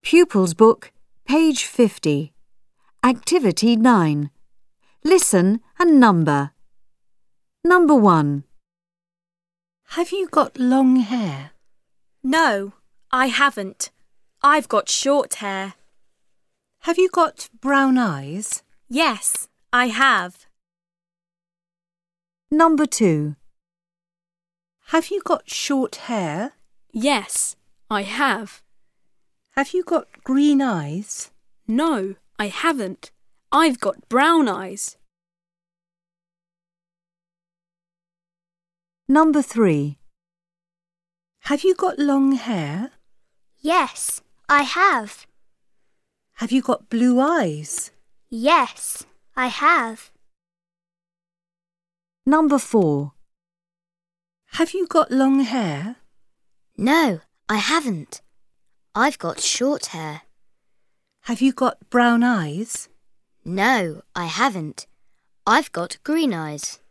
Pupils Book, page 50. Activity 9. Listen and number. Number 1. Have you got long hair? No, I haven't. I've got short hair. Have you got brown eyes? Yes, I have. Number 2. Have you got short hair? Yes, I have. Have you got green eyes? No, I haven't. I've got brown eyes. Number 3. Have you got long hair? Yes, I have. Have you got blue eyes? Yes, I have. Number 4. Have you got long hair? No, I haven't. I've got short hair. Have you got brown eyes? No, I haven't. I've got green eyes.